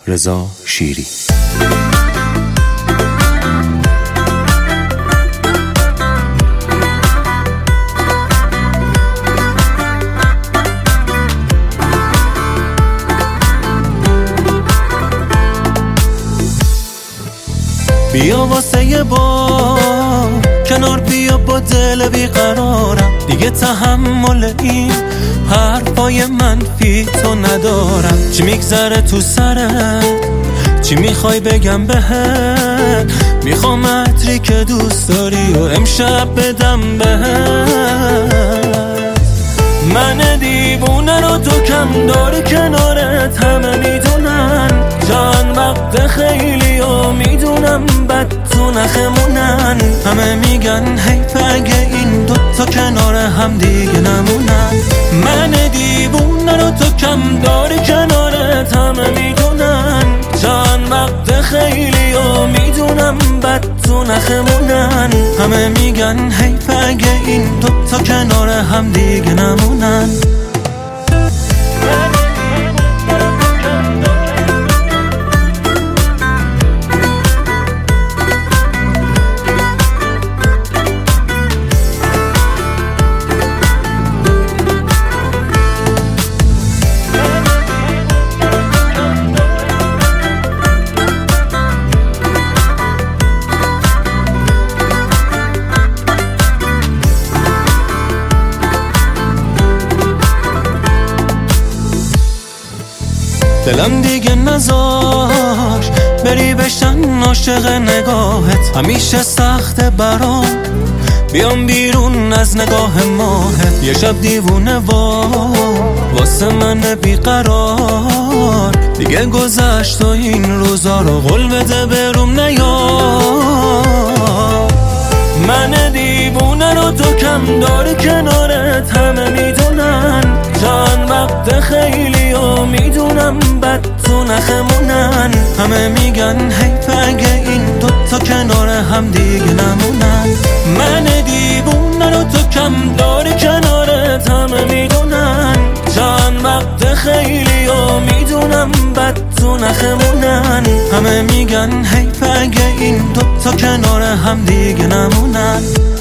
رضا شیری. بیا واسه یه بار کنار بیا، با دل بیقرارم، دیگه تحمل این حرفای منفی تو ندارم. چی میگذره تو سرت؟ چی میخوای بگم بهت؟ میخوام عطری که دوست داری و امشب بدم بهت. من دیوونه رو تو کم داری کنارت، همه میدونن جان وقت خیلی و میدونم بد تو نخمونن. همه میگن حیف اگه این دوتا کنار هم دیگه نمونن. من دیوونه رو تو کم داری کنارت، همه میدونن جان وقت خیلی و میدونم بد تو نخمونن. همه میگن حیف اگه این دوتا کنار هم دیگه نمونن. دلم دیگه نذاش بری بشن عاشق نگاهت، همیشه سخته برام بیام بیرون از نگاه ماهت. یه شب دیوونه واسه من بیقرار، دیگه گذشت و این روزا رو قول بده بروم نیار. من دیوونه رو تو کم داری کنارت، همه میدونن جان وقت خیلی و میدونم بد تو نخمونن. همه میگن حیف اگه این دوتا کنار هم دیگه نمونن. من دیوونه رو تو کم داری کنارت، همه میدونن جان وقت خیلی و میدونم بد تو نخمونن. همه میگن حیف اگه این دوتا کنار هم دیگه نمونن.